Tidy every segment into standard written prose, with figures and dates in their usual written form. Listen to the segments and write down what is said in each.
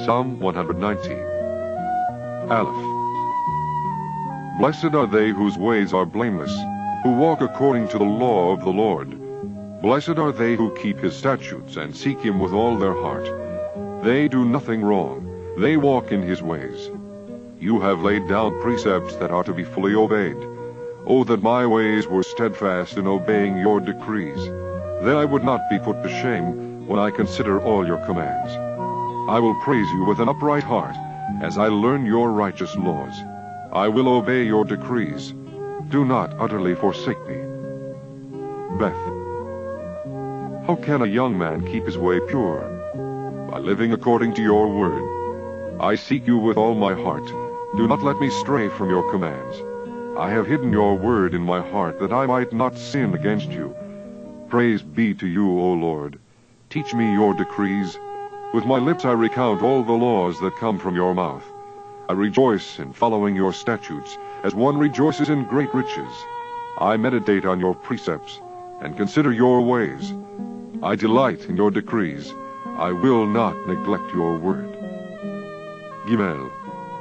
Psalm 190. Aleph. Blessed are they whose ways are blameless, who walk according to the law of the Lord. Blessed are they who keep his statutes and seek him with all their heart. They do nothing wrong, they walk in his ways. You have laid down precepts that are to be fully obeyed. Oh, that my ways were steadfast in obeying your decrees. Then I would not be put to shame when I consider all your commands. I will praise you with an upright heart as I learn your righteous laws. I will obey your decrees. Do not utterly forsake me. Beth. How can a young man keep his way pure? By living according to your word. I seek you with all my heart. Do not let me stray from your commands. I have hidden your word in my heart that I might not sin against you. Praise be to you, O Lord. Teach me your decrees. With my lips I recount all the laws that come from your mouth. I rejoice in following your statutes, as one rejoices in great riches. I meditate on your precepts and consider your ways. I delight in your decrees. I will not neglect your word. Gimel.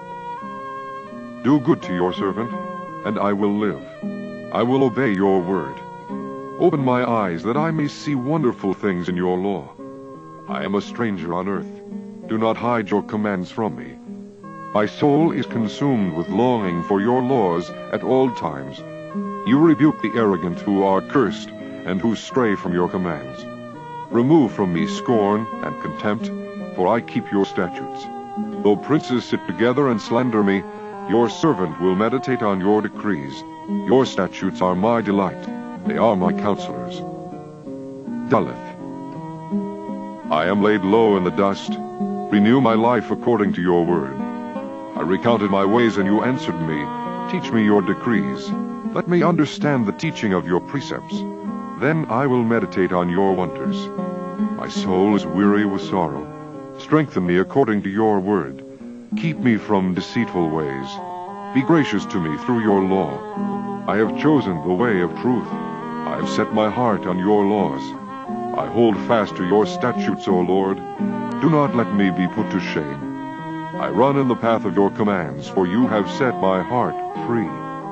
Do good to your servant, and I will live. I will obey your word. Open my eyes that I may see wonderful things in your law. I am a stranger on earth. Do not hide your commands from me. My soul is consumed with longing for your laws at all times. You rebuke the arrogant who are cursed and who stray from your commands. Remove from me scorn and contempt, for I keep your statutes. Though princes sit together and slander me, your servant will meditate on your decrees. Your statutes are my delight. They are my counselors. Daleth. I am laid low in the dust. Renew my life according to your word. I recounted my ways, and you answered me. Teach me your decrees. Let me understand the teaching of your precepts. Then I will meditate on your wonders. My soul is weary with sorrow. Strengthen me according to your word. Keep me from deceitful ways. Be gracious to me through your law. I have chosen the way of truth. I have set my heart on your laws. I hold fast to your statutes, O Lord. Do not let me be put to shame. I run in the path of your commands, for you have set my heart free.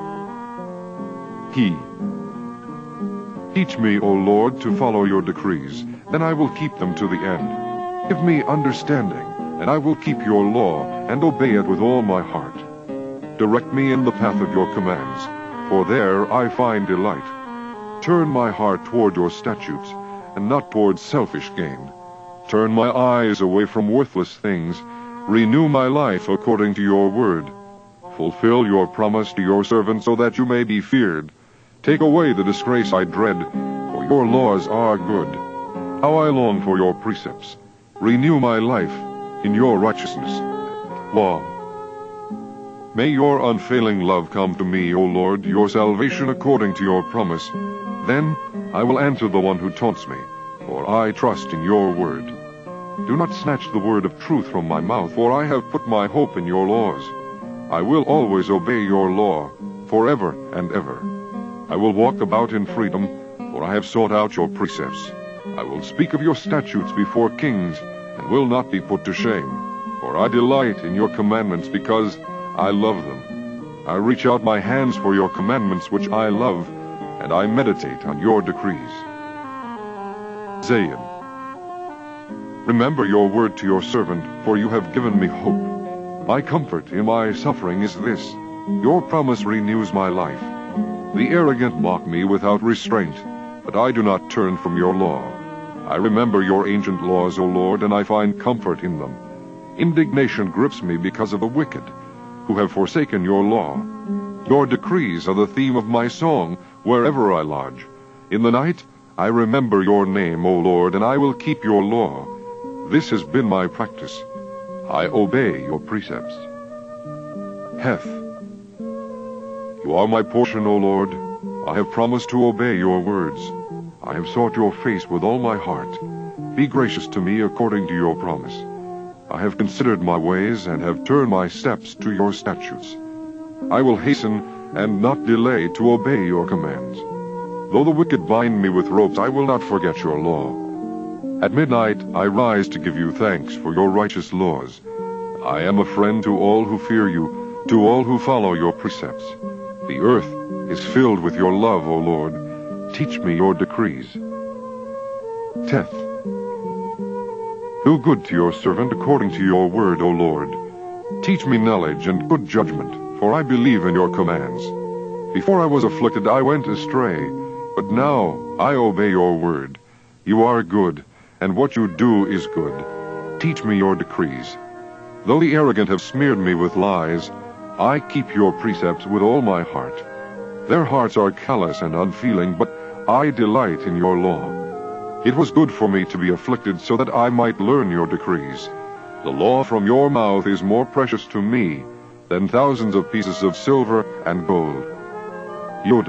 He. Teach me, O Lord, to follow your decrees, then I will keep them to the end. Give me understanding, and I will keep your law and obey it with all my heart. Direct me in the path of your commands, for there I find delight. Turn my heart toward your statutes, and not toward selfish gain. Turn my eyes away from worthless things. Renew my life according to your word. Fulfill your promise to your servant so that you may be feared. Take away the disgrace I dread, for your laws are good. How I long for your precepts. Renew my life in your righteousness. Law. May your unfailing love come to me, O Lord, your salvation according to your promise. Then I will answer the one who taunts me, for I trust in your word. Do not snatch the word of truth from my mouth, for I have put my hope in your laws. I will always obey your law, forever and ever. I will walk about in freedom, for I have sought out your precepts. I will speak of your statutes before kings, and will not be put to shame. For I delight in your commandments because I love them. I reach out my hands for your commandments which I love, and I meditate on your decrees. Zayin. Remember your word to your servant, for you have given me hope. My comfort in my suffering is this: your promise renews my life. The arrogant mock me without restraint, but I do not turn from your law. I remember your ancient laws, O Lord, and I find comfort in them. Indignation grips me because of the wicked, who have forsaken your law. Your decrees are the theme of my song wherever I lodge. In the night I remember your name, O Lord, and I will keep your law. This has been my practice. I obey your precepts. Heth. You are my portion, O Lord. I have promised to obey your words. I have sought your face with all my heart. Be gracious to me according to your promise. I have considered my ways and have turned my steps to your statutes. I will hasten and not delay to obey your commands. Though the wicked bind me with ropes, I will not forget your law. At midnight I rise to give you thanks for your righteous laws. I am a friend to all who fear you, to all who follow your precepts. The earth is filled with your love, O Lord. Teach me your decrees. 10th. Do good to your servant according to your word, O Lord. Teach me knowledge and good judgment, for I believe in your commands. Before I was afflicted, I went astray, but now I obey your word. You are good, and what you do is good. Teach me your decrees. Though the arrogant have smeared me with lies, I keep your precepts with all my heart. Their hearts are callous and unfeeling, but I delight in your law. It was good for me to be afflicted so that I might learn your decrees. The law from your mouth is more precious to me than thousands of pieces of silver and gold. Yod.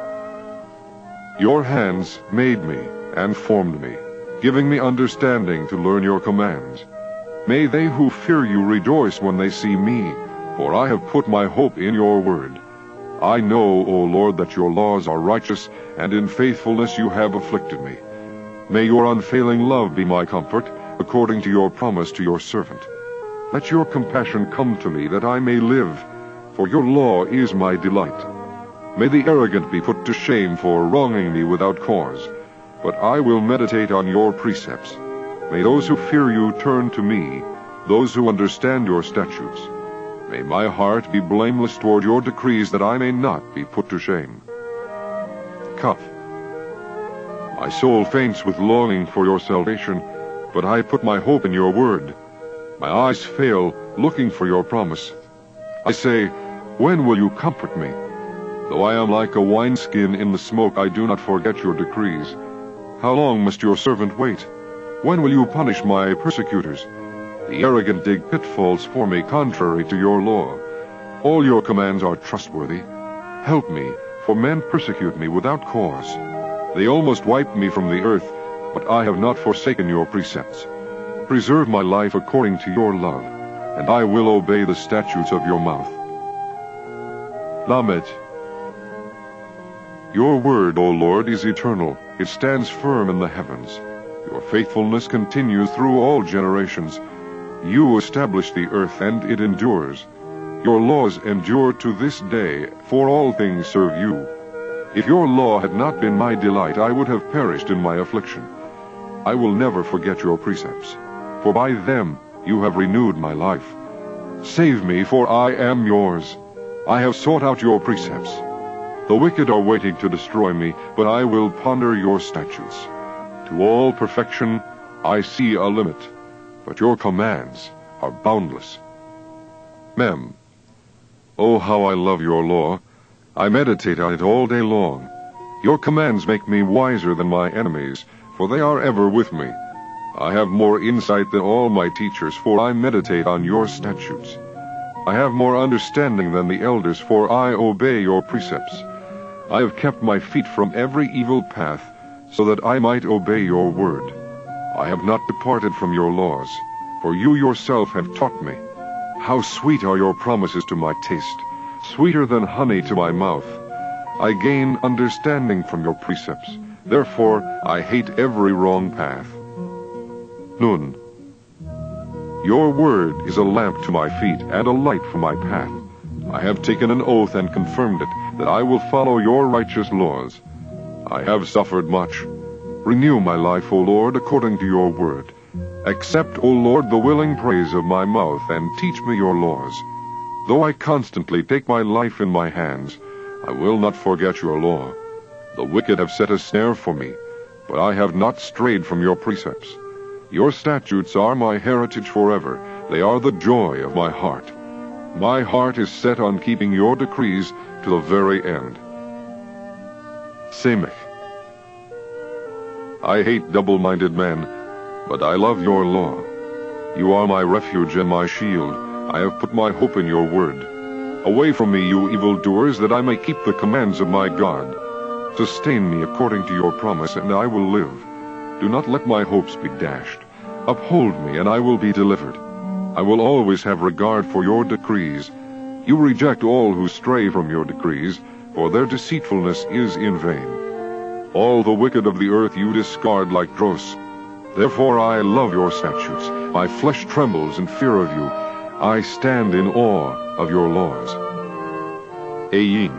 Your hands made me and formed me, giving me understanding to learn your commands. May they who fear you rejoice when they see me, for I have put my hope in your word. I know, O Lord, that your laws are righteous, and in faithfulness you have afflicted me. May your unfailing love be my comfort, according to your promise to your servant. Let your compassion come to me, that I may live, for your law is my delight. May the arrogant be put to shame for wronging me without cause, but I will meditate on your precepts. May those who fear you turn to me, those who understand your statutes. May my heart be blameless toward your decrees, that I may not be put to shame. Kaf. My soul faints with longing for your salvation, but I put my hope in your word. My eyes fail, looking for your promise. I say, when will you comfort me? Though I am like a wineskin in the smoke, I do not forget your decrees. How long must your servant wait? When will you punish my persecutors? The arrogant dig pitfalls for me contrary to your law. All your commands are trustworthy. Help me, for men persecute me without cause. They almost wiped me from the earth, but I have not forsaken your precepts. Preserve my life according to your love, and I will obey the statutes of your mouth. Lamed. Your word, O Lord, is eternal. It stands firm in the heavens. Your faithfulness continues through all generations. You establish the earth, and it endures. Your laws endure to this day, for all things serve you. If your law had not been my delight, I would have perished in my affliction. I will never forget your precepts, for by them you have renewed my life. Save me, for I am yours. I have sought out your precepts. The wicked are waiting to destroy me, but I will ponder your statutes. To all perfection I see a limit, but your commands are boundless. Mem. Oh, how I love your law. I meditate on it all day long. Your commands make me wiser than my enemies, for they are ever with me. I have more insight than all my teachers, for I meditate on your statutes. I have more understanding than the elders, for I obey your precepts. I have kept my feet from every evil path, so that I might obey your word. I have not departed from your laws, for you yourself have taught me. How sweet are your promises to my taste, sweeter than honey to my mouth. I gain understanding from your precepts, therefore I hate every wrong path. Nun. Your word is a lamp to my feet and a light for my path. I have taken an oath and confirmed it, that I will follow your righteous laws. I have suffered much. Renew my life, O Lord, according to your word. Accept, O Lord, the willing praise of my mouth, and teach me your laws. Though I constantly take my life in my hands, I will not forget your law. The wicked have set a snare for me, but I have not strayed from your precepts. Your statutes are my heritage forever. They are the joy of my heart. My heart is set on keeping your decrees to the very end. Samech. I hate double-minded men, but I love your law. You are my refuge and my shield. I have put my hope in your word. Away from me, you evildoers, that I may keep the commands of my God. Sustain me according to your promise, and I will live. Do not let my hopes be dashed. Uphold me, and I will be delivered. I will always have regard for your decrees. You reject all who stray from your decrees, for their deceitfulness is in vain. All the wicked of the earth you discard like dross. Therefore I love your statutes. My flesh trembles in fear of you. I stand in awe of your laws. Ayin.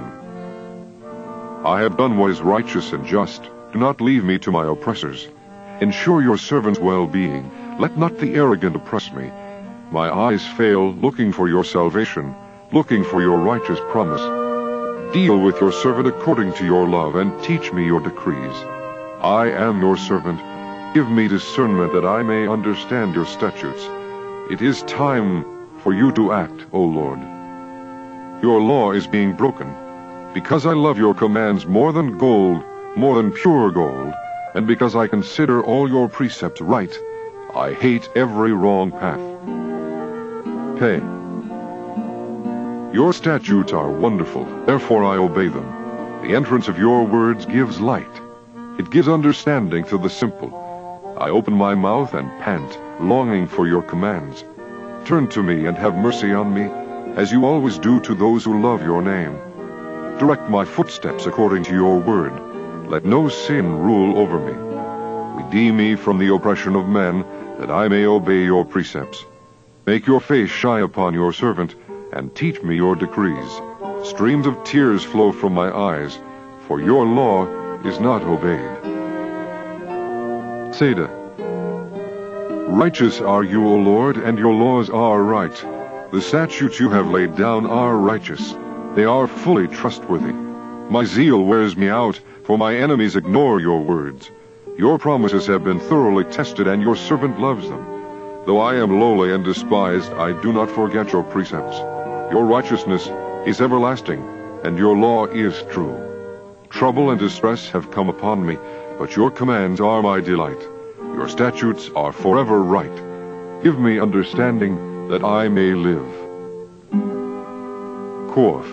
I have done what is righteous and just. Do not leave me to my oppressors. Ensure your servant's well-being. Let not the arrogant oppress me. My eyes fail, looking for your salvation, looking for your righteous promise. Deal with your servant according to your love, and teach me your decrees. I am your servant. Give me discernment that I may understand your statutes. It is time for you to act, O Lord. Your law is being broken. Because I love your commands more than gold, more than pure gold, and because I consider all your precepts right, I hate every wrong path. Pay. Your statutes are wonderful, therefore I obey them. The entrance of your words gives light. It gives understanding to the simple. I open my mouth and pant, longing for your commands. Turn to me and have mercy on me, as you always do to those who love your name. Direct my footsteps according to your word. Let no sin rule over me. Redeem me from the oppression of men, that I may obey your precepts. Make your face shine upon your servant, and teach me your decrees. Streams of tears flow from my eyes, for your law is not obeyed. Selah. Righteous are you, O Lord, and your laws are right. The statutes you have laid down are righteous. They are fully trustworthy. My zeal wears me out, for my enemies ignore your words. Your promises have been thoroughly tested, and your servant loves them. Though I am lowly and despised, I do not forget your precepts. Your righteousness is everlasting, and your law is true. Trouble and distress have come upon me, but your commands are my delight. Your statutes are forever right. Give me understanding that I may live. Quoth.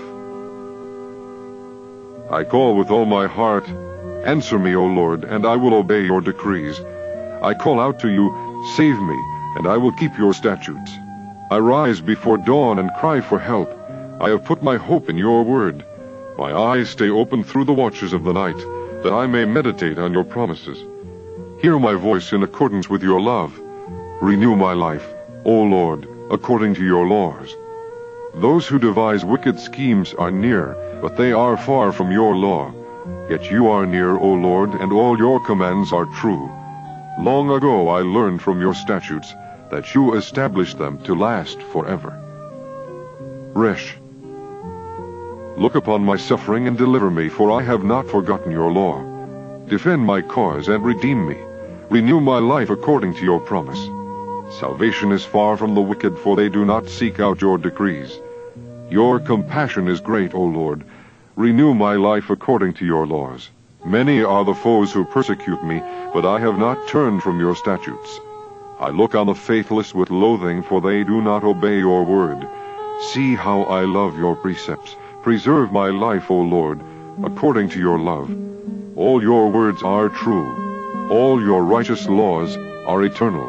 I call with all my heart. Answer me, O Lord, and I will obey your decrees. I call out to you, save me, and I will keep your statutes. I rise before dawn and cry for help. I have put my hope in your word. My eyes stay open through the watches of the night, that I may meditate on your promises. Hear my voice in accordance with your love. Renew my life, O Lord, according to your laws. Those who devise wicked schemes are near, but they are far from your law. Yet you are near, O Lord, and all your commands are true. Long ago I learned from your statutes that you established them to last forever. Resh. Look upon my suffering and deliver me, for I have not forgotten your law. Defend my cause and redeem me. Renew my life according to your promise. Salvation is far from the wicked, for they do not seek out your decrees. Your compassion is great, O Lord. Renew my life according to your laws. Many are the foes who persecute me, but I have not turned from your statutes. I look on the faithless with loathing, for they do not obey your word. See how I love your precepts. Preserve my life, O Lord, according to your love. All your words are true. All your righteous laws are eternal.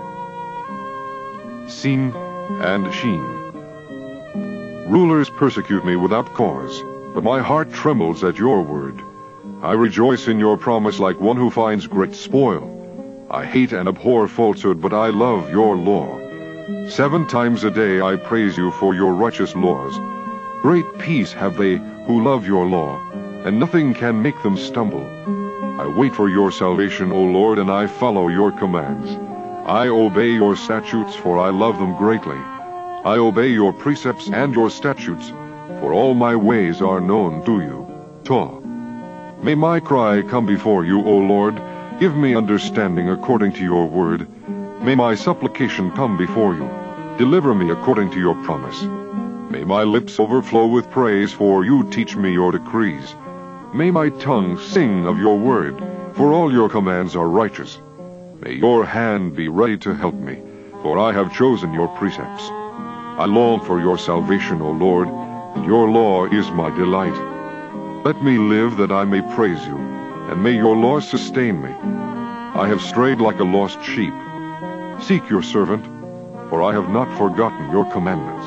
Sin and Shin. Rulers persecute me without cause, but my heart trembles at your word. I rejoice in your promise like one who finds great spoil. I hate and abhor falsehood, but I love your law. 7 times a day I praise you for your righteous laws. Great peace have they who love your law, and nothing can make them stumble. I wait for your salvation, O Lord, and I follow your commands. I obey your statutes, for I love them greatly. I obey your precepts and your statutes, for all my ways are known to you. Taw. May my cry come before you, O Lord. Give me understanding according to your word. May my supplication come before you. Deliver me according to your promise. May my lips overflow with praise, for you teach me your decrees. May my tongue sing of your word, for all your commands are righteous. May your hand be ready to help me, for I have chosen your precepts. I long for your salvation, O Lord, and your law is my delight. Let me live that I may praise you, and may your law sustain me. I have strayed like a lost sheep. Seek your servant, for I have not forgotten your commandments.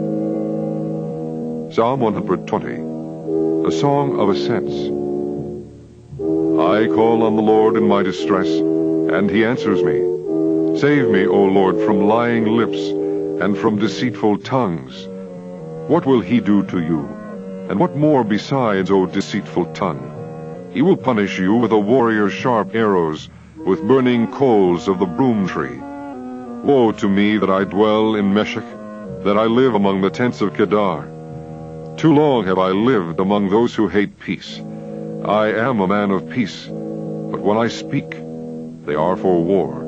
Psalm 120, a song of ascents. I call on the Lord in my distress, and he answers me. Save me, O Lord, from lying lips and from deceitful tongues. What will he do to you? And what more besides, O deceitful tongue? He will punish you with a warrior's sharp arrows, with burning coals of the broom tree. Woe to me that I dwell in Meshech, that I live among the tents of Kedar. Too long have I lived among those who hate peace. I am a man of peace, but when I speak, they are for war.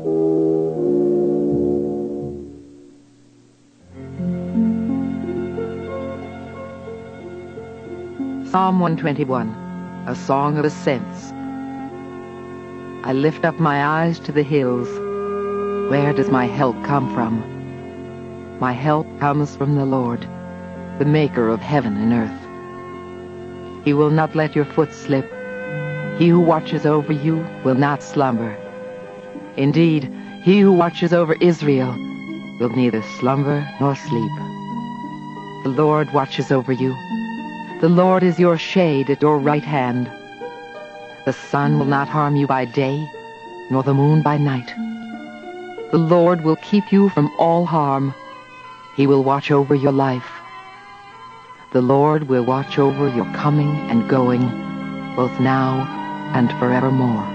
Psalm 121, a song of ascents. I lift up my eyes to the hills. Where does my help come from? My help comes from the Lord, the maker of heaven and earth. He will not let your foot slip. He who watches over you will not slumber. Indeed, he who watches over Israel will neither slumber nor sleep. The Lord watches over you. The Lord is your shade at your right hand. The sun will not harm you by day, nor the moon by night. The Lord will keep you from all harm. He will watch over your life. The Lord will watch over your coming and going, both now and forevermore.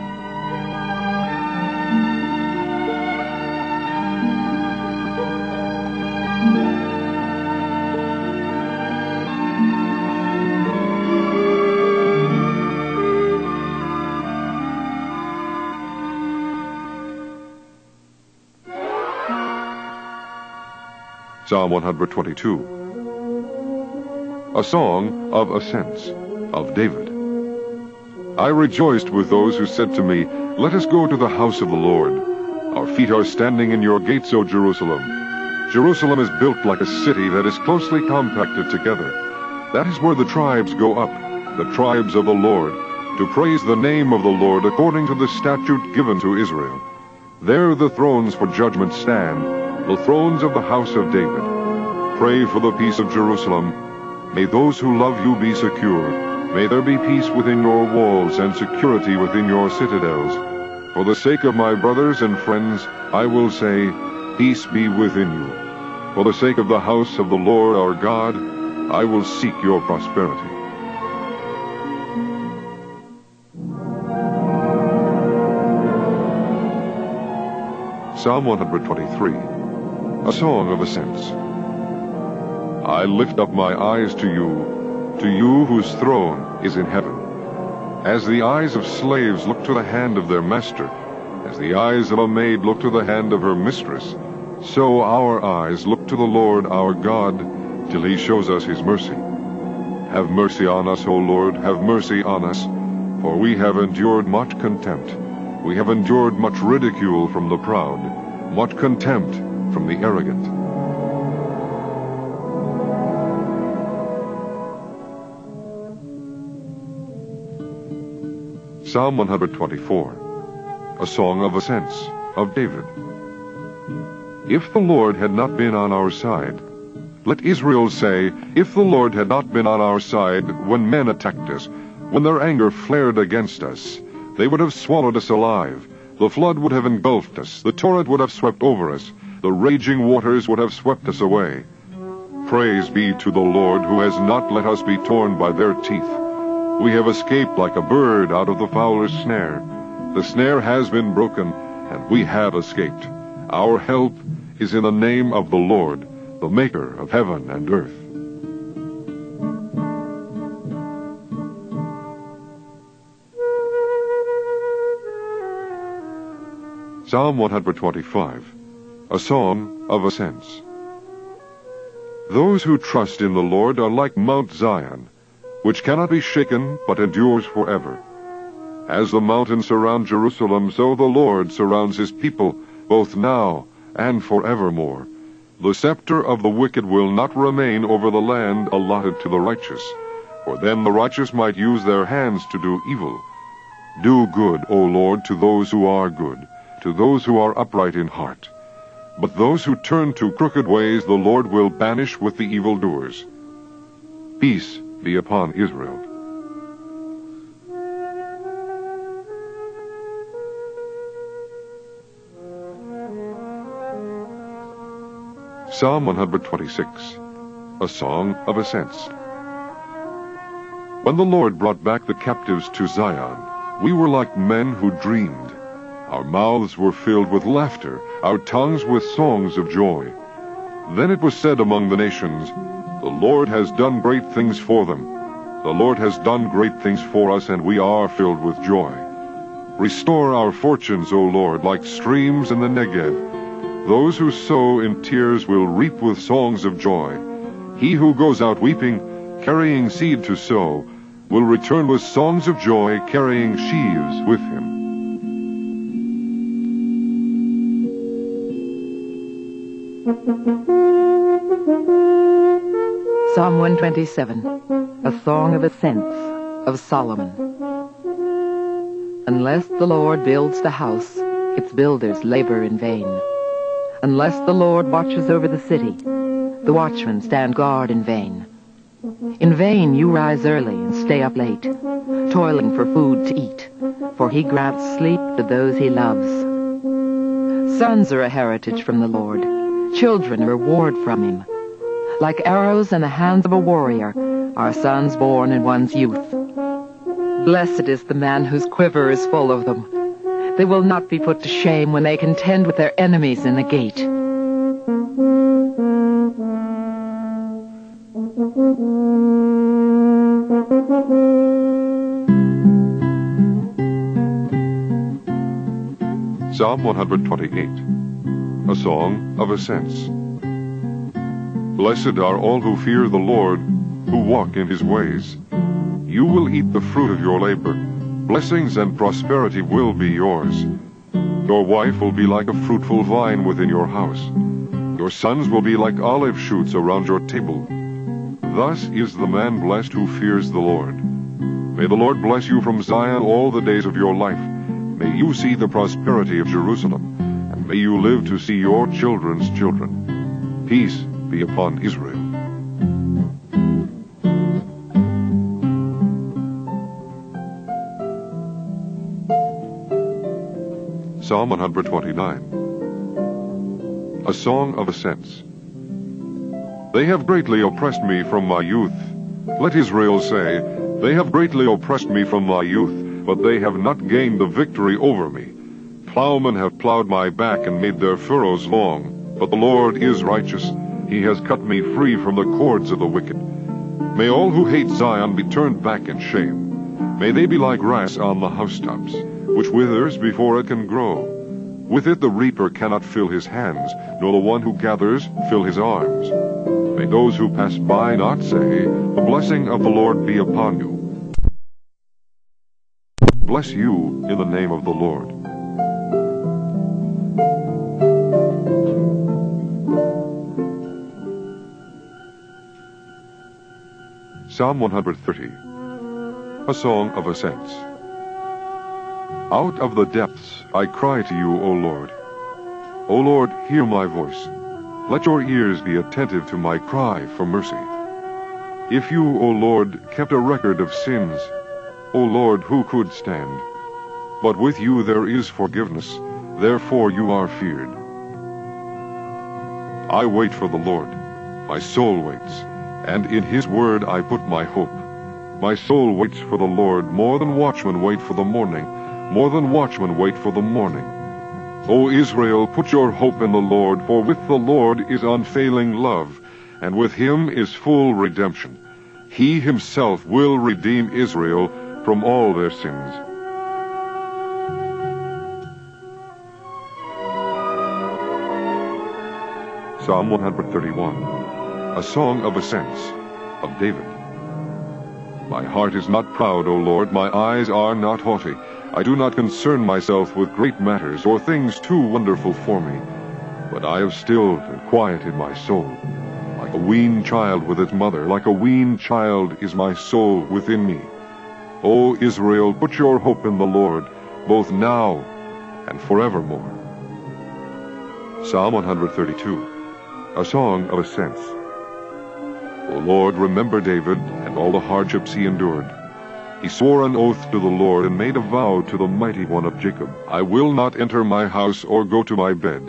Psalm 122. A song of ascents, of David. I rejoiced with those who said to me, Let us go to the house of the Lord. Our feet are standing in your gates, O Jerusalem. Jerusalem is built like a city that is closely compacted together. That is where the tribes go up, the tribes of the Lord, to praise the name of the Lord according to the statute given to Israel. There the thrones for judgment stand, the thrones of the house of David. Pray for the peace of Jerusalem. May those who love you be secure. May there be peace within your walls and security within your citadels. For the sake of my brothers and friends, I will say, Peace be within you. For the sake of the house of the Lord our God, I will seek your prosperity. Psalm 123. A song of ascents. I lift up my eyes to you whose throne is in heaven. As the eyes of slaves look to the hand of their master, as the eyes of a maid look to the hand of her mistress, so our eyes look to the Lord our God, till he shows us his mercy. Have mercy on us, O Lord, have mercy on us, for we have endured much contempt. We have endured much ridicule from the proud, much contempt from the arrogant. Psalm 124, a song of ascents, of David. If the Lord had not been on our side, let Israel say, if the Lord had not been on our side when men attacked us, when their anger flared against us, they would have swallowed us alive. The flood would have engulfed us, the torrent would have swept over us, the raging waters would have swept us away. Praise be to the Lord, who has not let us be torn by their teeth. We have escaped like a bird out of the fowler's snare. The snare has been broken, and we have escaped. Our help is in the name of the Lord, the maker of heaven and earth. Psalm 125, a song of ascents. Those who trust in the Lord are like Mount Zion, which cannot be shaken but endures forever. As the mountains surround Jerusalem, so the Lord surrounds his people, both now and forevermore. The scepter of the wicked will not remain over the land allotted to the righteous, for then the righteous might use their hands to do evil. Do good, O Lord, to those who are good, to those who are upright in heart. But those who turn to crooked ways the Lord will banish with the evildoers. Peace be upon Israel. Psalm 126, a song of ascents. When the Lord brought back the captives to Zion, we were like men who dreamed. Our mouths were filled with laughter, our tongues with songs of joy. Then it was said among the nations, "The Lord has done great things for them. The Lord has done great things for us, and we are filled with joy. Restore our fortunes, O Lord, like streams in the Negev. Those who sow in tears will reap with songs of joy. He who goes out weeping, carrying seed to sow, will return with songs of joy, carrying sheaves with him." Psalm 127, a song of ascents of Solomon. Unless the Lord builds the house, its builders labor in vain. Unless the Lord watches over the city, the watchmen stand guard in vain. In vain you rise early and stay up late, toiling for food to eat, for he grants sleep to those he loves. Sons are a heritage from the Lord, children a reward from him. Like arrows in the hands of a warrior are sons born in one's youth. Blessed is the man whose quiver is full of them. They will not be put to shame when they contend with their enemies in the gate. Psalm 128, a song of ascents. Blessed are all who fear the Lord, who walk in his ways. You will eat the fruit of your labor. Blessings and prosperity will be yours. Your wife will be like a fruitful vine within your house. Your sons will be like olive shoots around your table. Thus is the man blessed who fears the Lord. May the Lord bless you from Zion all the days of your life. May you see the prosperity of Jerusalem, and may you live to see your children's children. Peace be upon Israel. Psalm 129, a song of ascents. They have greatly oppressed me from my youth. Let Israel say, they have greatly oppressed me from my youth, but they have not gained the victory over me. Plowmen have plowed my back and made their furrows long, but the Lord is righteous. He has cut me free from the cords of the wicked. May all who hate Zion be turned back in shame. May they be like grass on the housetops, which withers before it can grow. With it the reaper cannot fill his hands, nor the one who gathers fill his arms. May those who pass by not say, "The blessing of the Lord be upon you." Bless you in the name of the Lord. Psalm 130, a song of ascents. Out of the depths I cry to you, O Lord. O Lord, hear my voice. Let your ears be attentive to my cry for mercy. If you, O Lord, kept a record of sins, O Lord, who could stand? But with you there is forgiveness, therefore you are feared. I wait for the Lord. My soul waits, and in his word I put my hope. My soul waits for the Lord, more than watchmen wait for the morning, more than watchmen wait for the morning. O Israel, put your hope in the Lord, for with the Lord is unfailing love, and with him is full redemption. He himself will redeem Israel from all their sins. Psalm 131, a song of ascents of David. My heart is not proud, O Lord, my eyes are not haughty. I do not concern myself with great matters or things too wonderful for me. But I have stilled and quieted my soul. Like a weaned child with its mother, like a weaned child is my soul within me. O Israel, put your hope in the Lord, both now and forevermore. Psalm 132, a song of ascents. O Lord, remember David and all the hardships he endured. He swore an oath to the Lord and made a vow to the Mighty One of Jacob. I will not enter my house or go to my bed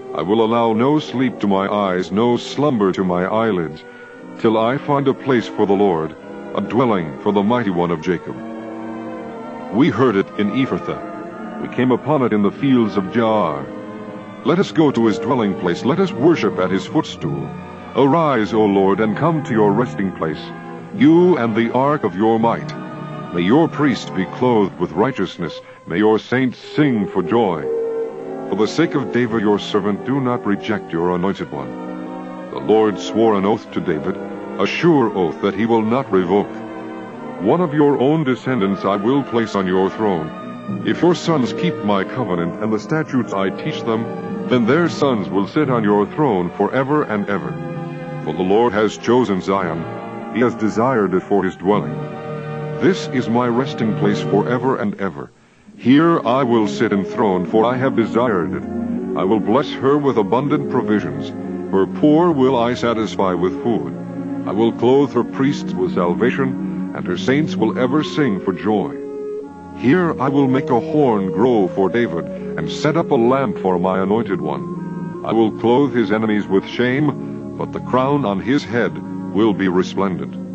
I will allow no sleep to my eyes, no slumber to my eyelids, till I find a place for the Lord, a dwelling for the Mighty One of Jacob. We heard it in Ephrathah. We came upon it in the fields of Jaar. Let us go to his dwelling place. Let us worship at his footstool. Arise, O Lord, and come to your resting place, you and the ark of your might. May your priests be clothed with righteousness. May your saints sing for joy. For the sake of David your servant, do not reject your anointed one. The Lord swore an oath to David, a sure oath that he will not revoke. One of your own descendants I will place on your throne. If your sons keep my covenant and the statutes I teach them, then their sons will sit on your throne forever and ever. For the Lord has chosen Zion. He has desired it for his dwelling. This is my resting place forever and ever. Here I will sit enthroned, for I have desired it. I will bless her with abundant provisions. Her poor will I satisfy with food. I will clothe her priests with salvation, and her saints will ever sing for joy. Here I will make a horn grow for David, and set up a lamp for my anointed one. I will clothe his enemies with shame, but the crown on his head will be resplendent.